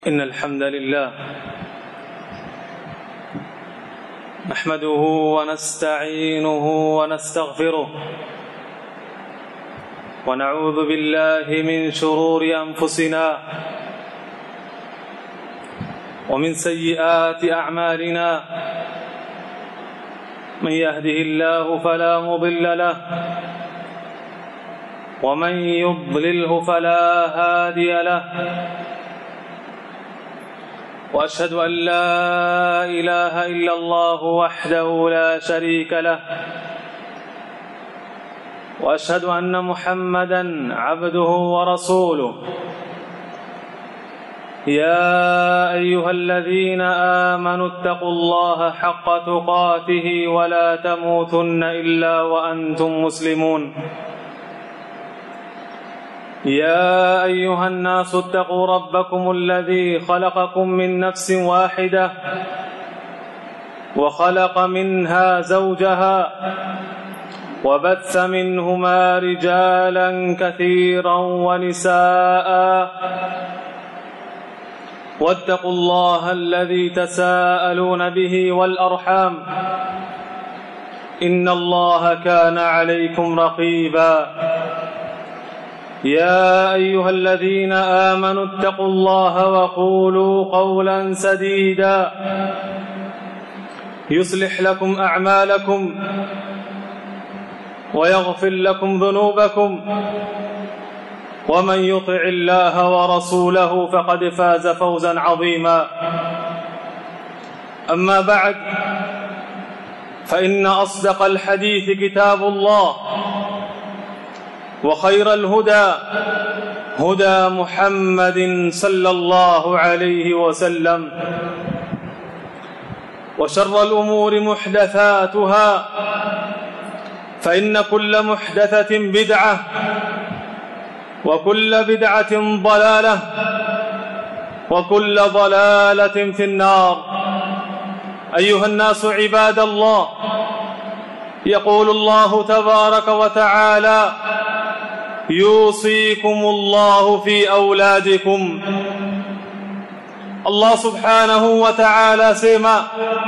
إن الحمد لله نحمده ونستعينه ونستغفره ونعوذ بالله من شرور أنفسنا ومن سيئات أعمالنا من يهده الله فلا مضل له ومن يضلله فلا هادي له وأشهد أن لا إله إلا الله وحده لا شريك له وأشهد أن محمدًا عبده ورسوله يا أيها الذين آمنوا اتقوا الله حق تقاته ولا تموتن إلا وأنتم مسلمون يا أيها الناس اتقوا ربكم الذي خلقكم من نفس واحدة وخلق منها زوجها وبث منهما رجالا كثيرا ونساء واتقوا الله الذي تساءلون به والأرحام إن الله كان عليكم رقيبا يا أيها الذين آمنوا اتقوا الله وقولوا قولا سديدا يصلح لكم أعمالكم ويغفر لكم ذنوبكم ومن يطع الله ورسوله فقد فاز فوزا عظيما أما بعد فإن أصدق الحديث كتاب الله وخير الهدى هدى محمد صلى الله عليه وسلم وشر الأمور محدثاتها فإن كل محدثة بدعة وكل بدعة ضلالة وكل ضلالة في النار. أيها الناس عباد الله، يقول الله تبارك وتعالى: يوصيكم الله في أولادكم. الله سبحانه وتعالى سيما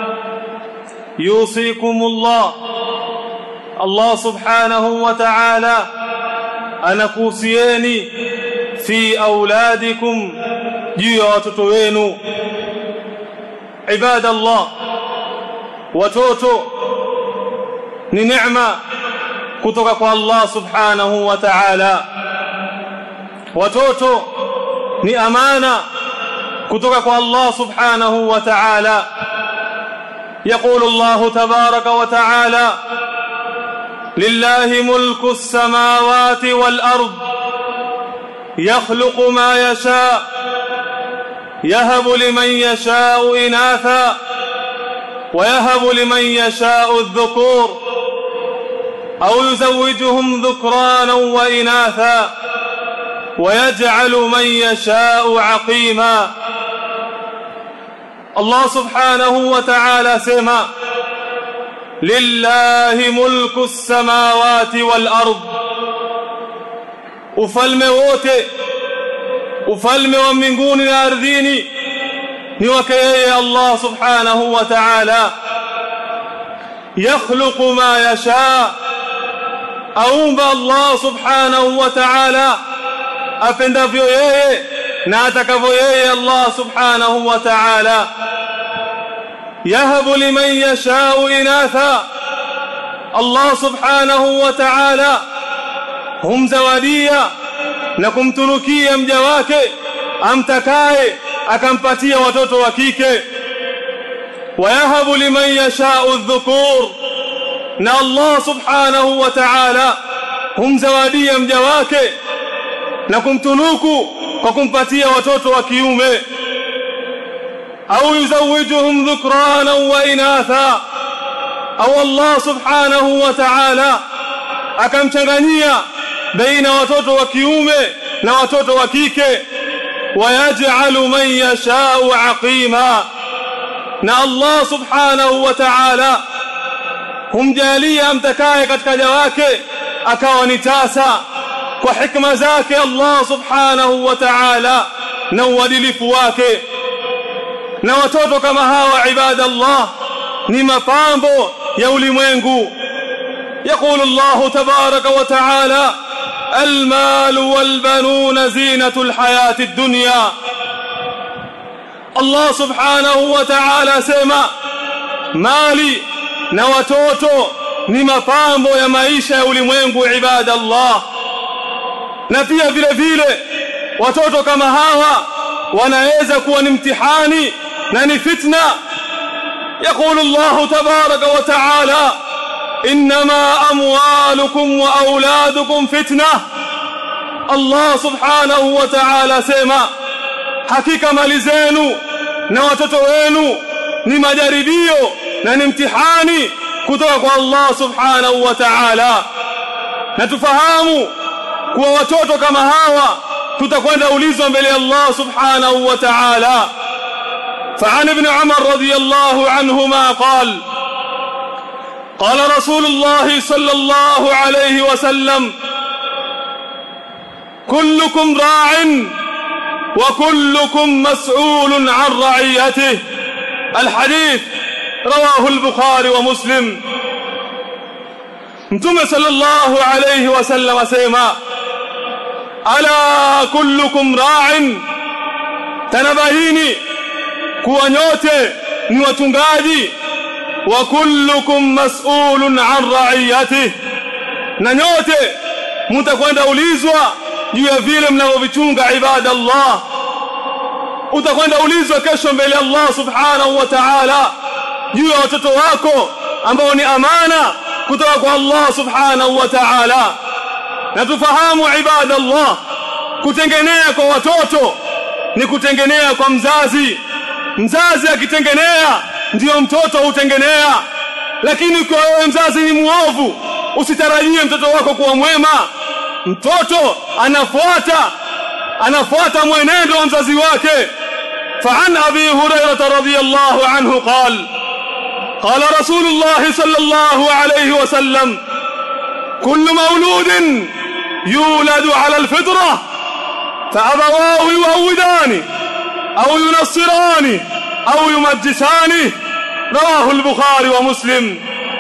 يوصيكم الله. الله سبحانه وتعالى anakuhusieni fi auladikum, juu ya watoto wenu. Ibadallah, watoto ni neema kutoka kwa Allah subhanahu wa ta'ala. Watoto ni amana kutoka kwa Allah subhanahu wa ta'ala. يقول الله تبارك وتعالى: لله ملك السماوات والأرض يخلق ما يشاء يهب لمن يشاء إناثا ويهب لمن يشاء الذكور أو يزوجهم ذكرانا وإناثا ويجعل من يشاء عقيما. الله سبحانه وتعالى سيما لله ملك السماوات والأرض. ufalme wote, ufalme wa mbinguni na ardhini ni wake yeye Allah subhanahu wa ta'ala. yakhluqu ma yasha, aumba Allah subhanahu wa ta'ala apendavyo yeye na atakavyo yeye Allah subhanahu wa ta'ala. yahabu liman yasha'u inatha, Allah subhanahu wa ta'ala humzawadia na kumtunukia mja wake amtakaye akampatia watoto wa kike. wayahabu liman yasha'u adh-dhukur, na Allah subhanahu wa ta'ala humzawadia mja wake na kumtunuku kwa kumpatia watoto wa kiume. au yuzawijuhum dhukrana wa inatha, au Allah subhanahu wa ta'ala akamchanganyia baina watoto wa kiume na watoto wa kike. wayaj'alu man yasha'u aqima, na Allah subhanahu wa ta'ala humjalia amtakaye katika waja wake akawa ni tasa. kwa hikma zake Allah subhanahu wa ta'ala na uadilifu wake. Na watoto kama hawa ibadallah ni mapambo ya ulimwengu. يقول الله تبارك وتعالى المال والبنون زينة الحياة الدنيا. الله سبحانه وتعالى سema mali na watoto ni mapambo ya maisha ya ulimwengu ibadallah. Na pia vile vile watoto kama hawa wanaweza kuwa ni mtihani na ni fitna. يقول الله تبارك وتعالى إنما أموالكم وأولادكم فتنة. الله سبحانه وتعالى سema hakika mali zenu na watoto wenu ni majaribio na ni mtihani kutoka kwa Allah subhanahu wa ta'ala. Na tufahamu kuwa watoto kama hawa tutakwenda ulizwa mbele ya Allah subhanahu wa ta'ala. فعن ابن عمر رضي الله عنهما قال قال رسول الله صلى الله عليه وسلم كلكم راع وكلكم مسؤول عن رعيته. الحديث رواه البخاري ومسلم. متى صلى الله عليه وسلم سيما ألا كلكم راع. تنبهيني kuwa nyote ni watungaji. Wa kullukum mas'ulun an ra'iyatihi. Na nyote mtakwenda ulizwa juu ya vile mnavyovichunga ibadallah. Utakwenda ulizwa kesho mbele Allah subhanahu wa ta'ala juu ya watoto wako ambao ni amana kutoka kwa Allah subhanahu wa ta'ala. Na tufahamu ibadallah kutengenea kwa watoto ni kutengenea kwa mzazi. Mzazi akitengenea ndio mtoto hutengenea. Lakini ukiwa wewe mzazi ni muovu usitarajie mtoto wako kuwa mwema. Mtoto anafuata mwenendo wa mzazi wake. فعن أبي هريرة رضي الله عنه قال قال رسول الله صلى الله عليه وسلم كل مولود يولد على الفطرة فأبواه يهودانه أو ينصرانه أو يمجسانه. رواه البخاري ومسلم.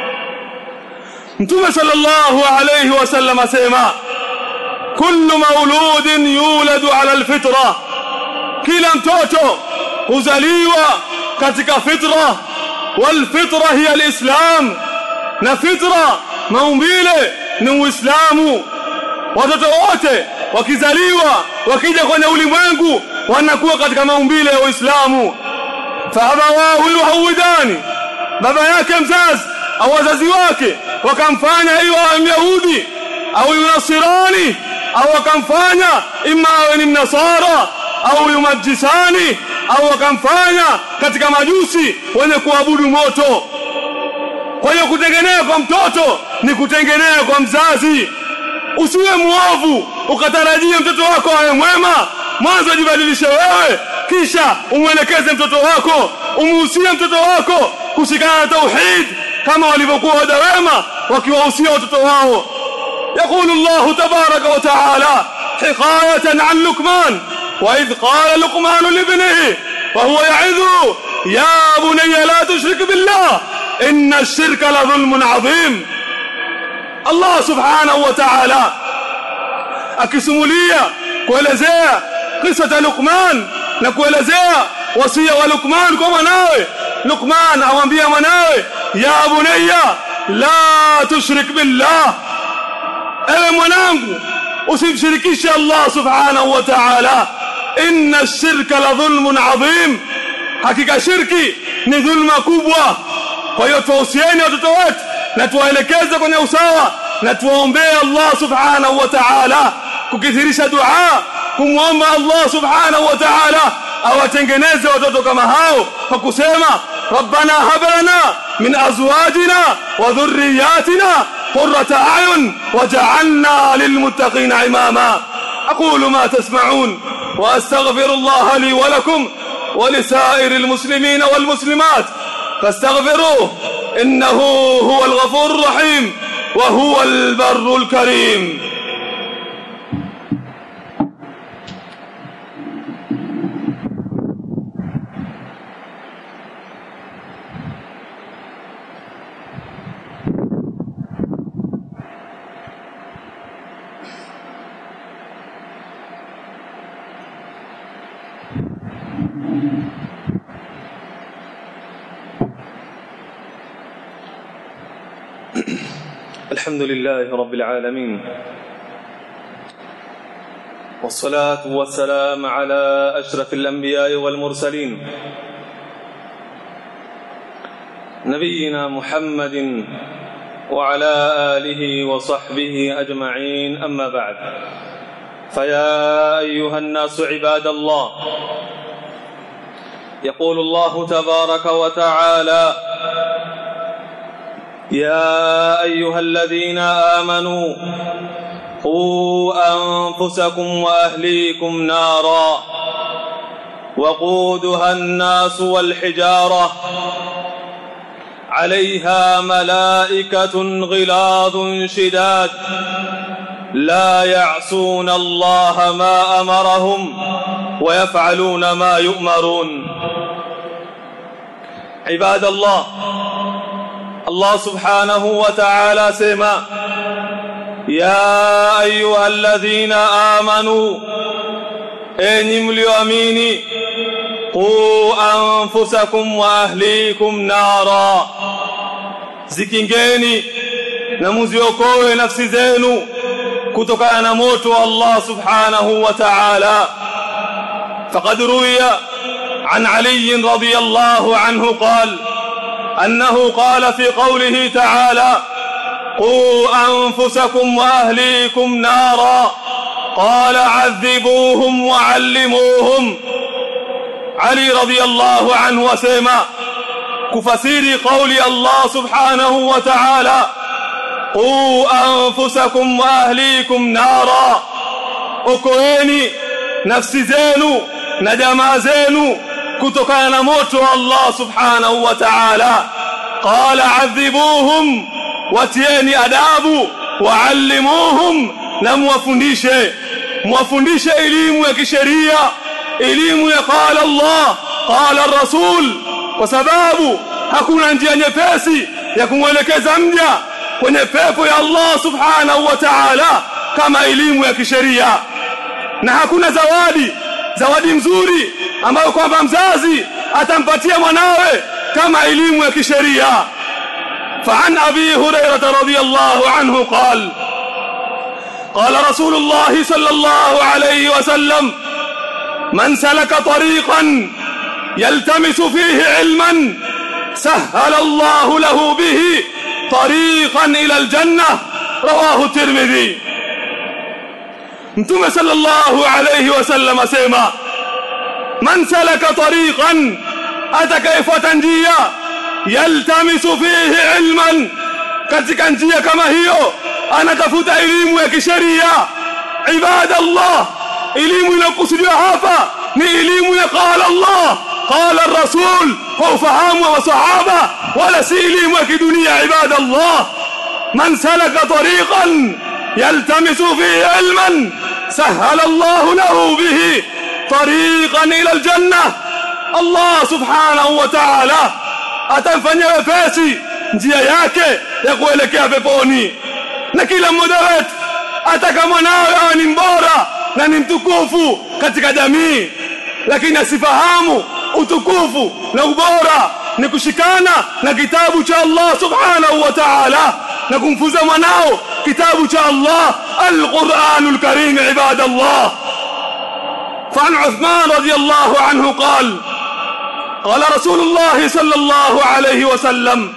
متى صلى الله عليه وسلم سيما كل مولود يولد على الفطرة. kila mtoto huzaliwa katika fitra. والفطرة هي الإسلام. na fitra maumbile ni Uislamu. Watoto wote wakizaliwa wakija kwenye ulimwengu wanakuwa katika maumbile ya Uislamu. Faabawahu yuhawidani, baba yake mzazi au wazazi wake wakamfanya iwe Myahudi au Yunasirani, au wakamfanya imma awe ni Mnasara au Yumajisani, au wakamfanya katika majusi wenye kuabudu moto. Kwa hiyo kutengenea kwa mtoto ni kutengenea kwa mzazi. Usiwe muovu ukatarajia mtoto wako awe mwema. Mwanzo jibadilishe wewe, kisha umwelekeze mtoto wako, umuhusie mtoto wako kushikana na tauhid kama walivyokuwa wada wema wakiwahusia watoto wao. يقول الله تبارك وتعالى حكاية عن لقمان وإذ قال لقمان لابنه وهو يعظه يا بني لا تشرك بالله إن الشرك لظلم عظيم. الله سبحانه وتعالى akisimulia kuelezea kisa cha Luqman na kuelezea wasia wa Luqman kwa mwanawe. Luqman amwambia mwanawe ya bunayya la tushrik billah, ewe mwanangu usimshirikishe Allah subhanahu wa ta'ala, inna ash-shirka la dhulmun adhim, hakika shirki ni dhulma kubwa. Kwa hiyo tuhusieni watoto wetu na tuwaelekeze kwenye usawa na tuwaombee Allah subhanahu wa ta'ala, kukithirisha dua kumwomba Allah subhanahu wa ta'ala awatengeneze watoto kama hao kwa kusema rabbana hab lana min azwajina wa dhurriyyatina qurrata a'yun waj'alna lilmuttaqina imama. aqulu ma tasma'un wa astaghfirullaha li wa lakum wa lisa'iril muslimina wal muslimat fastaghfiruhu innahu huwal ghafurur rahim wa huwal barrul karim. الحمد لله رب العالمين والصلاة والسلام على أشرف الأنبياء والمرسلين نبينا محمد وعلى آله وصحبه أجمعين أما بعد فيا أيها الناس عباد الله يقول الله تبارك وتعالى يا أيها الذين آمنوا قوا أنفسكم وأهليكم نارا وقودها الناس والحجارة عليها ملائكة غلاظ شداد لا يعصون الله ما أمرهم ويفعلون ما يؤمرون عباد الله الله سبحانه وتعالى سما يا أيها الذين آمنوا أني مليؤمني قوا أنفسكم وأهليكم نارا zikingeni na muziokoe nafsi zenu kutokana na moto wa Allah subhanahu wa ta'ala faqad ruwiya an Ali radiyallahu anhu qala annahu qala fi qawlihi ta'ala qu anfusakum wa ahlikum nara qala 'adhibuhum wa 'allimuhum Ali radiyallahu anhu wasema kufasiri qawli Allah subhanahu wa ta'ala qu anfusakum wa ahlikum nara okoeni nafsi zenu na jamaa zenu kutokana na moto wa Allah subhanahu wa ta'ala qala 'adhibuhum watieni adabu wa'allimuhum na muwafundishe elimu ya kisheria elimu ya qala Allah qala ar-rasul kwa sababu hakuna njia nyepesi ya kumwelekeza mja kwenye pepo ya Allah subhanahu wa ta'ala kama elimu ya kisheria na hakuna zawadi nzuri ambayo kwamba mzazi atampatia mwanawe kama elimu ya kisheria فعن أبي هريرة رضي الله عنه قال رسول الله صلى الله عليه وسلم من سلك طريقا يلتمس فيه علما سهل الله له به طريقا إلى الجنة رواه الترمذي متى صلى الله عليه وسلم سيما من سلك طريقا أتكيف njia yaltamisu fihi ilman katika njia kama hiyo anatafuta elimu ya kisheria ibadallah elimu inakusudiwa hapa ni elimu ya qala Allah qala ar-rasul kwa ufahamu wa sahaba wala si elimu ya kidunia ibadallah man salaka tariqan yaltamisu fihi ilman sahala Allah lahu bihi tariqan ila al-jannah Allah subhanahu wa ta'ala atamfanyia wepesi njia yake ya kuelekea peponi na kila mmoja wetu ataka mwanawe awe ni mbora na ni mtukufu katika jamii lakini asifahamu utukufu na ubora ni kushikana na kitabu cha Allah subhanahu wa ta'ala na kumfunza mwanao kitabu cha Allah al-Qur'anul Karim ibadallah فعن عثمان رضي الله عنه قال رسول الله صلى الله عليه وسلم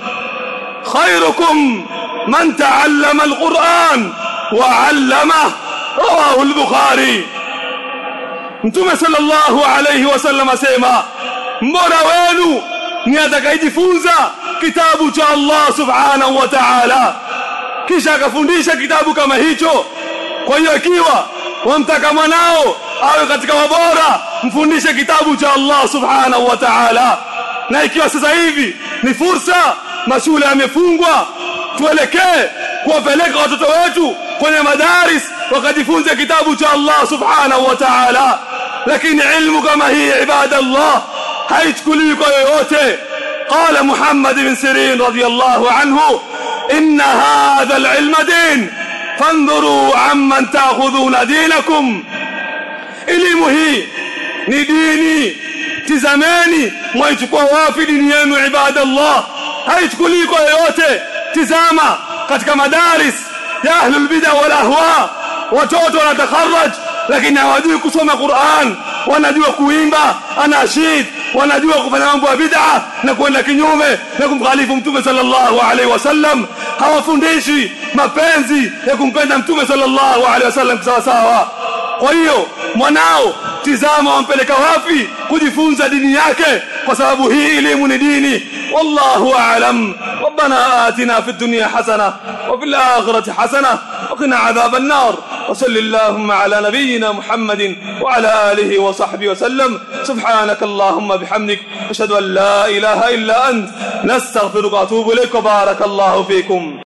خيركم من تعلم القرآن وعلمه رواه البخاري متى صلى الله عليه وسلم asema mbora wenu ni atakayejifunza kitabu cha Allah subhanahu wa ta'ala kisha akafundisha kitabu kama hicho kwa hiyo ikiwa wamtaka mwanao awe katika wabora mfundishe kitabu cha Allah subhanahu wa ta'ala na ikiwa sasa hivi ni fursa mashule yamefungwa tuelekee kuwapeleka watoto wetu kwenye madaris wakajifunze kitabu cha Allah subhanahu wa ta'ala lakini ilmu kama hii ibadallah haichukuliwi kwa yoyote qala Muhammad bin Sirin radiyallahu anhu inna hadha al-ilma din fandhuru amman ta'khudhuna dinakum elimu hii ni dini tizameni mwaichukua wapi dini yenu ibadallah haichukuliwi kwa yoyote tizama katika madaris ya ahlul bid'ah wal ahwa, watoto wanatakharraj lakini hawajui kusoma Qur'an, wanajua kuimba anashid, wanajua kufanya mambo ya bid'ah na kwenda kinyume na kumkhalifu Mtume sallallahu alaihi wasallam. Hawafundishi mapenzi ya kumpenda Mtume sallallahu alaihi wasallam sawa sawa. Kwa hiyo mwanao tizama wampeleka wapi kujifunza dini yake, kwa sababu hii elimu ni dini. Wallahu a'lam. Rabbana atina fid dunya hasana wa fil akhirati hasana wa qina adhaban nar. وصلى اللهم على نبينا محمد وعلى آله وصحبه وسلم. سبحانك اللهم بحمدك أشهد أن لا إله إلا أنت نستغفرك وأتوب إليك. بارك الله فيكم.